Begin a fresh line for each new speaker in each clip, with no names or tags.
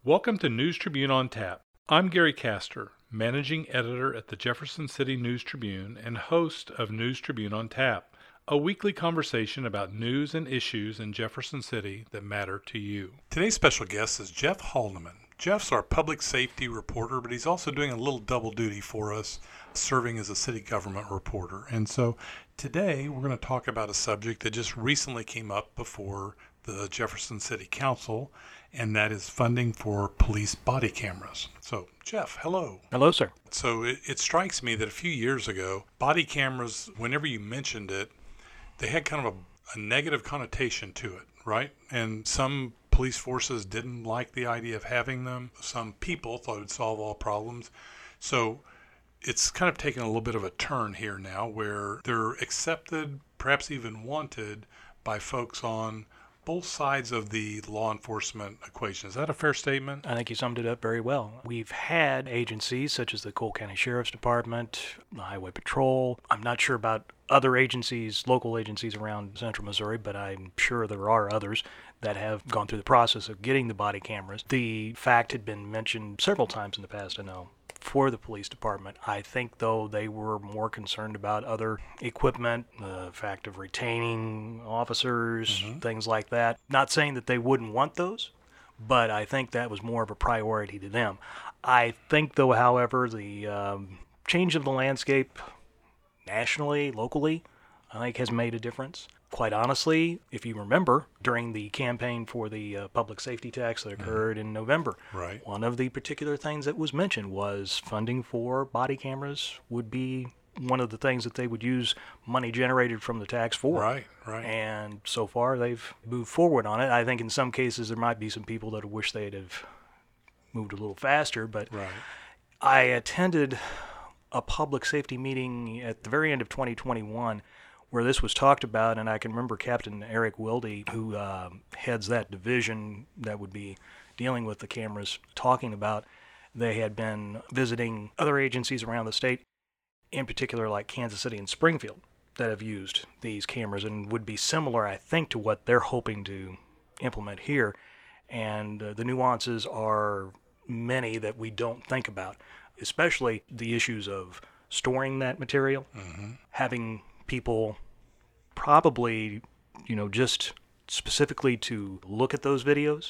Welcome to News Tribune on Tap. I'm Gary Castor, managing editor at the Jefferson City News Tribune and host of News Tribune on Tap, a weekly conversation about news and issues in Jefferson City that matter to you. Today's special guest is Jeff Haldeman. Jeff's our public safety reporter, but he's also doing a little double duty for us, serving as a city government reporter. And so today we're going to talk about a subject that just recently came up before the Jefferson City Council, and that is funding for police body cameras. So, Jeff, hello.
Hello, sir.
So it strikes me that a few years ago, body cameras, whenever you mentioned it, they had kind of a negative connotation to it, right? And some police forces didn't like the idea of having them. Some people thought it would solve all problems. So it's kind of taken a little bit of a turn here now where they're accepted, perhaps even wanted, by folks on both sides of the law enforcement equation. Is that a fair statement?
I think you summed it up very well. We've had agencies such as the Cole County Sheriff's Department, the Highway Patrol. I'm not sure about other agencies, local agencies around central Missouri, but I'm sure there are others that have gone through the process of getting the body cameras. The fact had been mentioned several times in the past, I know, for the police department. I think, though, they were more concerned about other equipment, the fact of retaining officers, things like that. Not saying that they wouldn't want those, but I think that was more of a priority to them. I think, though, however, the change of the landscape nationally, locally, I think has made a difference. Quite honestly, if you remember, during the campaign for the public safety tax that occurred in November, one of the particular things that was mentioned was funding for body cameras would be one of the things that they would use money generated from the tax for.
Right.
And so far, they've moved forward on it. I think in some cases there might be some people that wish they'd have moved a little faster, but I attended a public safety meeting at the very end of 2021 where this was talked about, and I can remember Captain Eric Wilde, who heads that division that would be dealing with the cameras, talking about they had been visiting other agencies around the state, in particular like Kansas City and Springfield, that have used these cameras and would be similar, I think, to what they're hoping to implement here. And the nuances are many that we don't think about, especially the issues of storing that material, having people probably, just specifically to look at those videos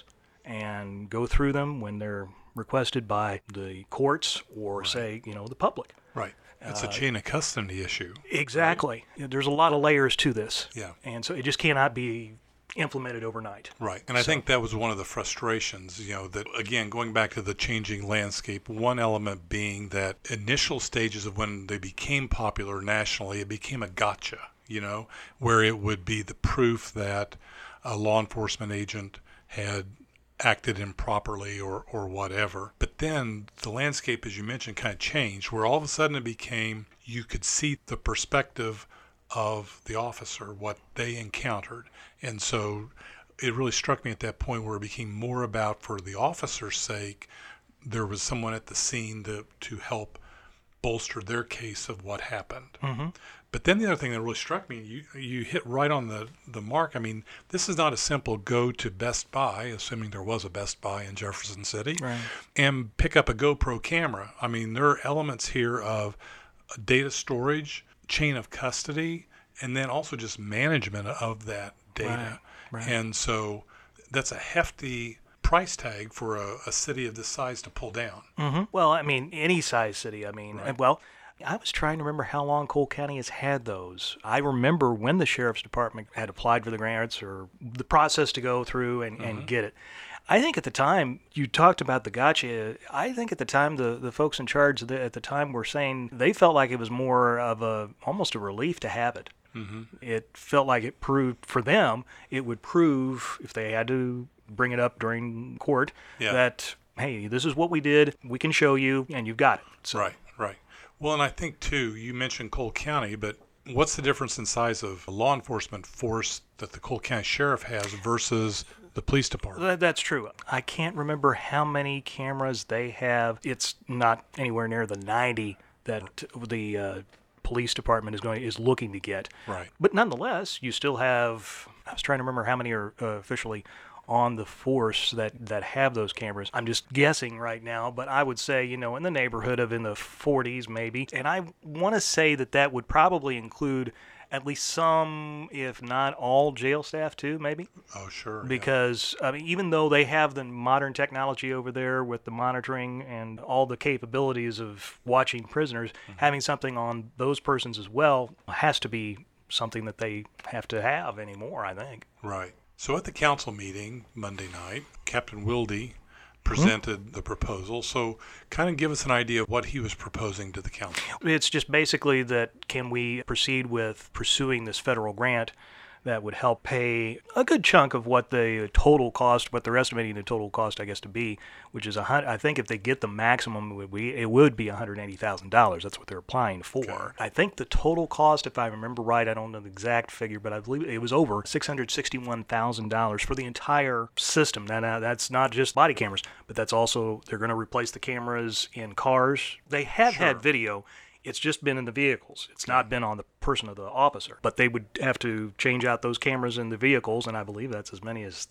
and go through them when they're requested by the courts or say, the public.
Right. It's a chain of custody issue.
Exactly. Right? There's a lot of layers to this.
Yeah.
And so it just cannot be implemented overnight.
Right. And I think that was one of the frustrations, that, again, going back to the changing landscape, one element being that initial stages of when they became popular nationally, it became a gotcha, where it would be the proof that a law enforcement agent had acted improperly or whatever. But then the landscape, as you mentioned, kind of changed, where all of a sudden it became, you could see the perspective of the officer, what they encountered. And so it really struck me at that point where it became more about, for the officer's sake, there was someone at the scene to help bolster their case of what happened. But then the other thing that really struck me, you hit right on the mark. I mean, this is not a simple go to Best Buy, assuming there was a Best Buy in Jefferson City, and pick up a GoPro camera. I mean, there are elements here of data storage, chain of custody, and then also just management of that data. Right. And so that's a hefty price tag for a city of this size to pull down.
Well, I mean, any size city. Well, I was trying to remember how long Cole County has had those. I remember when the Sheriff's Department had applied for the grants or the process to go through and get it. I think at the time, you talked about the gotcha. I think at the time, the folks in charge at the time were saying they felt like it was more of almost a relief to have it. It felt like it proved, for them, it would prove, if they had to bring it up during court, that, hey, this is what we did, we can show you, and you've got it. So.
Right. Well, and I think, too, you mentioned Cole County, but what's the difference in size of law enforcement force that the Cole County Sheriff has versus the police department?
That's true. I can't remember how many cameras they have. It's not anywhere near the 90 that the police department is looking to get.
Right.
But nonetheless, you still have, I was trying to remember how many are officially on the force that have those cameras. I'm just guessing right now, but I would say, in the neighborhood of in the 40s maybe. And I want to say that would probably include at least some, if not all, jail staff too, maybe.
Oh, sure.
Because, I mean, even though they have the modern technology over there with the monitoring and all the capabilities of watching prisoners, having something on those persons as well has to be something that they have to have anymore, I think.
Right. So at the council meeting Monday night, Captain Wilde presented the proposal. So kind of give us an idea of what he was proposing to the council.
It's just basically that can we proceed with pursuing this federal grant that would help pay a good chunk of what the total cost, what they're estimating the total cost, I guess, to be, which is I think if they get the maximum, it would be $180,000. That's what they're applying for. Okay. I think the total cost, if I remember right, I don't know the exact figure, but I believe it was over $661,000 for the entire system. Now, that's not just body cameras, but that's also, they're going to replace the cameras in cars. They have had video. It's just been in the vehicles. It's not been on the person of the officer. But they would have to change out those cameras in the vehicles, and I believe that's as many as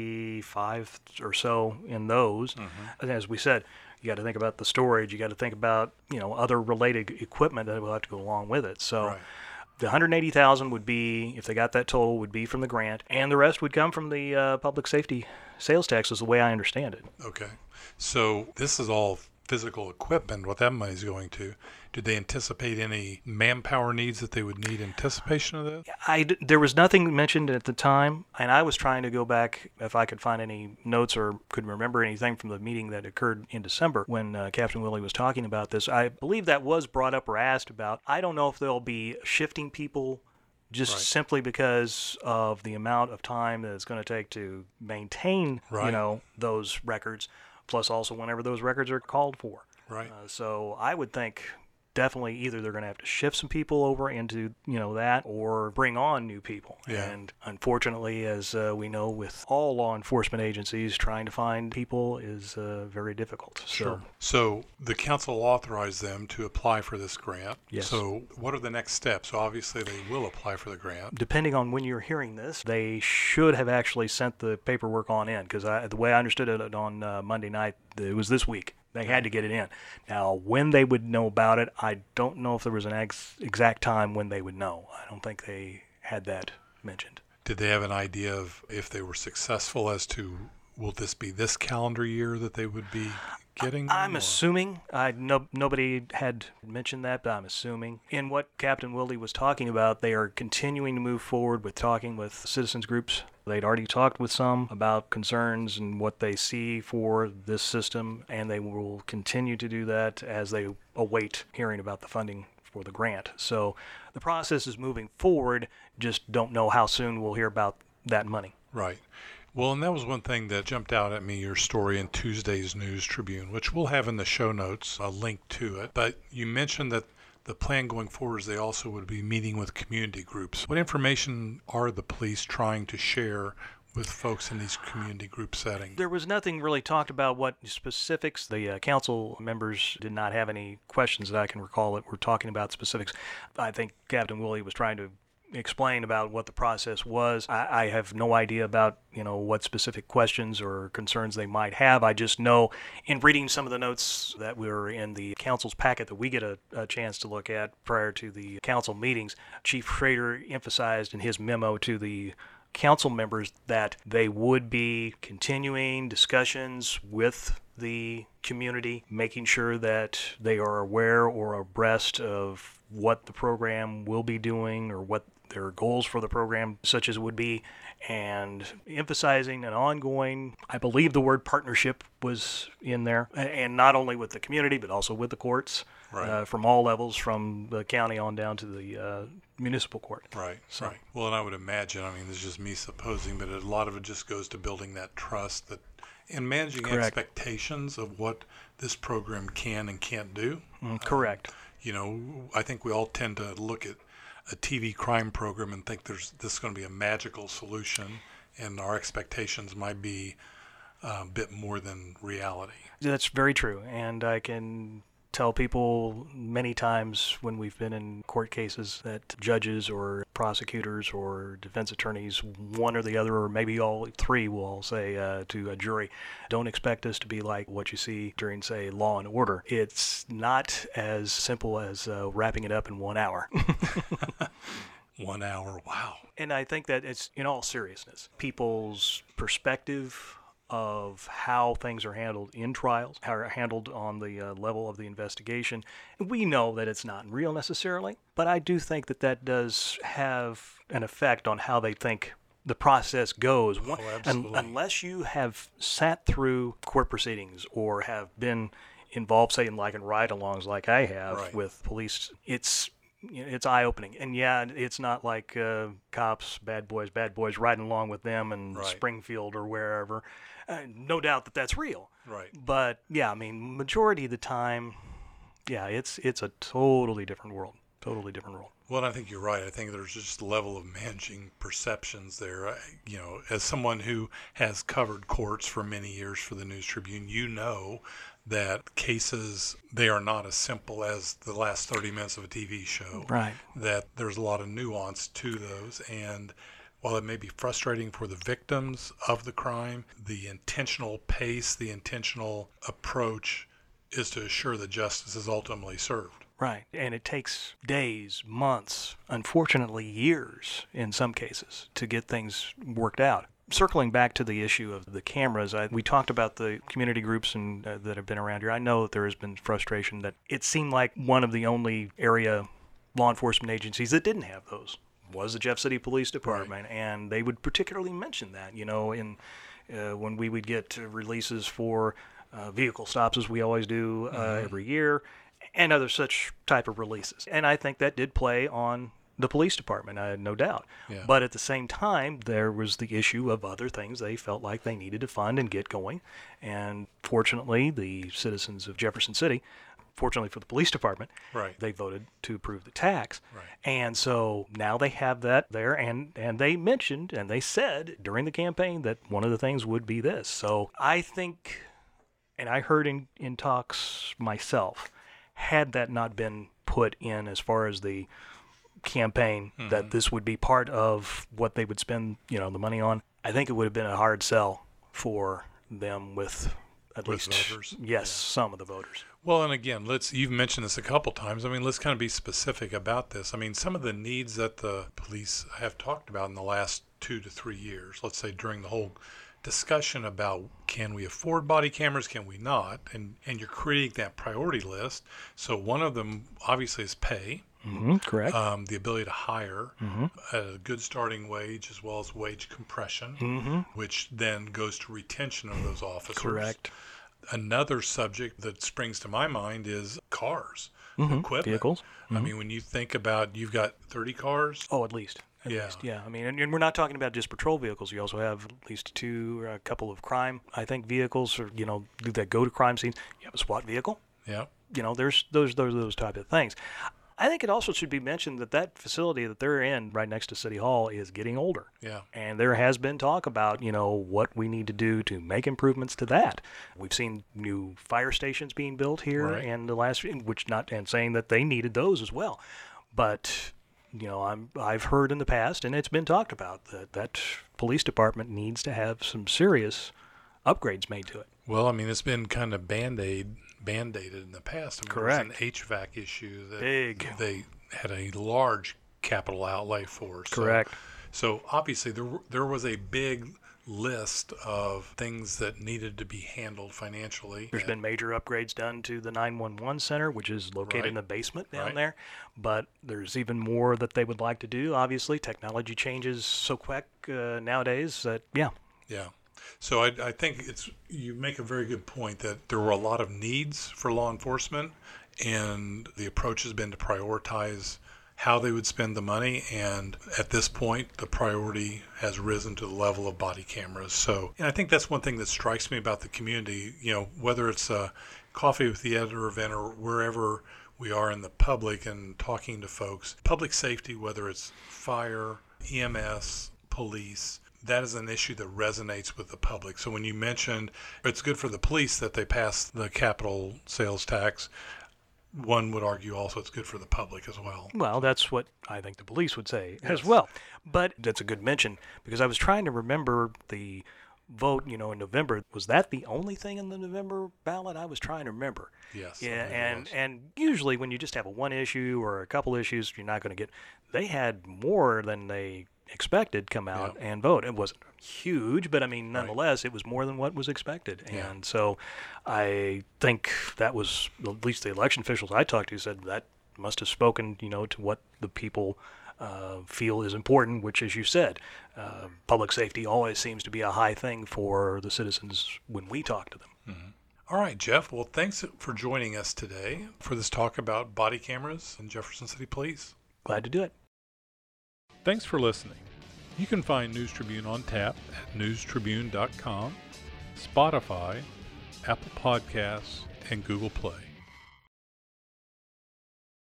35 or so in those. And as we said, you got to think about the storage. You got to think about, other related equipment that will have to go along with it. So the $180,000 would be, if they got that total, would be from the grant, and the rest would come from the public safety sales tax, is the way I understand it.
Okay. So this is all physical equipment, what that money is going to. Did they anticipate any manpower needs that they would need in anticipation of that?
There was nothing mentioned at the time, and I was trying to go back if I could find any notes or could remember anything from the meeting that occurred in December when Captain Willie was talking about this. I believe that was brought up or asked about. I don't know if they'll be shifting people just simply because of the amount of time that it's going to take to maintain, those records, plus also whenever those records are called for.
Right.
So I would think definitely either they're going to have to shift some people over into, that, or bring on new people.
Yeah.
And unfortunately, as we know, with all law enforcement agencies, trying to find people is very difficult.
Sure. So the council authorized them to apply for this grant.
Yes.
So what are the next steps? So obviously they will apply for the grant.
Depending on when you're hearing this, they should have actually sent the paperwork on in, because the way I understood it on Monday night, it was this week. They had to get it in. Now, when they would know about it, I don't know if there was an exact time when they would know. I don't think they had that mentioned.
Did they have an idea of if they were successful as to, will this be this calendar year that they would be getting?
I'm assuming. Nobody had mentioned that, but I'm assuming. In what Captain Wilde was talking about, they are continuing to move forward with talking with citizens groups. They'd already talked with some about concerns and what they see for this system, and they will continue to do that as they await hearing about the funding for the grant. So the process is moving forward, just don't know how soon we'll hear about that money.
Right. Well, and that was one thing that jumped out at me, your story in Tuesday's News Tribune, which we'll have in the show notes, a link to it. But you mentioned that the plan going forward is they also would be meeting with community groups. What information are the police trying to share with folks in these community group settings?
There was nothing really talked about what specifics. The council members did not have any questions that I can recall that were talking about specifics. I think Captain Willie was trying to explain about what the process was. I have no idea about, what specific questions or concerns they might have. I just know in reading some of the notes that were in the council's packet that we get a chance to look at prior to the council meetings, Chief Schrader emphasized in his memo to the council members that they would be continuing discussions with the community, making sure that they are aware or abreast of what the program will be doing or what their goals for the program such as would be, and emphasizing an ongoing, I believe the word partnership was in there, and not only with the community but also with the courts, from all levels, from the county on down to the municipal court.
Right. Well, and I would imagine, this is just me supposing, but a lot of it just goes to building that trust that and managing expectations of what this program can and can't do.
Correct.
I think we all tend to look at a TV crime program and think this is going to be a magical solution, and our expectations might be a bit more than reality.
That's very true, and I can tell people many times when we've been in court cases that judges or prosecutors or defense attorneys, one or the other, or maybe all three, will all say to a jury, don't expect us to be like what you see during, say, Law and Order. It's not as simple as wrapping it up in 1 hour.
1 hour, wow.
And I think that it's, in all seriousness, people's perspective of how things are handled in trials, how are handled on the level of the investigation. We know that it's not real necessarily, but I do think that that does have an effect on how they think the process goes.
Oh, absolutely.
Unless you have sat through court proceedings or have been involved, say, in ride-alongs like I have with police, it's eye-opening. And yeah, it's not like cops, bad boys riding along with them in Springfield or wherever. No doubt that that's real.
Right.
But yeah, I mean, majority of the time, yeah, it's a totally different world. Totally different world.
Well, I think you're right. I think there's just a level of managing perceptions there. As someone who has covered courts for many years for the News Tribune, that cases, they are not as simple as the last 30 minutes of a TV show.
Right.
That there's a lot of nuance to those. And while it may be frustrating for the victims of the crime, the intentional pace, the intentional approach is to assure that justice is ultimately served.
Right. And it takes days, months, unfortunately years in some cases to get things worked out. Circling back to the issue of the cameras, we talked about the community groups that have been around here. I know that there has been frustration that it seemed like one of the only area law enforcement agencies that didn't have those was the Jeff City Police Department, and they would particularly mention that, when we would get releases for vehicle stops, as we always do every year, and other such type of releases. And I think that did play on the police department, no doubt. Yeah. But at the same time, there was the issue of other things they felt like they needed to fund and get going. And fortunately, the citizens of Jefferson City, fortunately for the police department, they voted to approve the tax. Right. And so now they have that there, and they mentioned and they said during the campaign that one of the things would be this. So I think, and I heard in talks myself, had that not been put in as far as the campaign, that this would be part of what they would spend, the money on, I think it would have been a hard sell for them with least
voters.
Yes, some of the voters.
Well, and again, you've mentioned this a couple times. I mean, let's kind of be specific about this. I mean, some of the needs that the police have talked about in the last 2 to 3 years, let's say during the whole discussion about can we afford body cameras, can we not, and you're creating that priority list. So one of them obviously is pay.
Correct.
The ability to hire at a good starting wage as well as wage compression, which then goes to retention of those officers.
Correct.
Another subject that springs to my mind is cars, equipment.
Vehicles.
I mean, when you think about, you've got 30 cars.
Oh, at least. At least, yeah. I mean, and we're not talking about just patrol vehicles. You also have at least a couple of crime, I think, vehicles, or, that go to crime scenes. You have a SWAT vehicle.
Yeah.
There's those type of things. I think it also should be mentioned that facility that they're in right next to City Hall is getting older.
Yeah.
And there has been talk about, what we need to do to make improvements to that. We've seen new fire stations being built here and and saying that they needed those as well. But, I've heard in the past, and it's been talked about, that police department needs to have some serious upgrades made to it.
Well, I mean, it's been kind of band-aided in the past. I mean,
correct.
There was an HVAC issue that
they
had a large capital outlay for.
Correct.
So obviously there was a big list of things that needed to be handled financially.
There's been major upgrades done to the 911 center, which is located in the basement down there. But there's even more that they would like to do. Obviously, technology changes so quick nowadays that, Yeah.
So I think you make a very good point that there were a lot of needs for law enforcement, and the approach has been to prioritize how they would spend the money. And at this point, the priority has risen to the level of body cameras. So, and I think that's one thing that strikes me about the community, whether it's a Coffee with the Editor event or wherever we are in the public and talking to folks, public safety, whether it's fire, EMS, police, that is an issue that resonates with the public. So when you mentioned it's good for the police that they passed the capital sales tax, one would argue also it's good for the public as well.
Well, that's what I think the police would say as well. But that's a good mention, because I was trying to remember the vote, in November. Was that the only thing in the November ballot? I was trying to remember.
Yes.
Yeah, and usually when you just have a one issue or a couple issues, you're not going to get. They had more than they expected come out and vote. It wasn't huge, but I mean, nonetheless, it was more than what was expected. And so I think that was, at least the election officials I talked to said that must have spoken, to what the people feel is important, which, as you said, public safety always seems to be a high thing for the citizens when we talk to them.
Mm-hmm. All right, Jeff. Well, thanks for joining us today for this talk about body cameras in Jefferson City Police.
Glad to do it.
Thanks for listening. You can find News Tribune on tap at newstribune.com, Spotify, Apple Podcasts, and Google Play.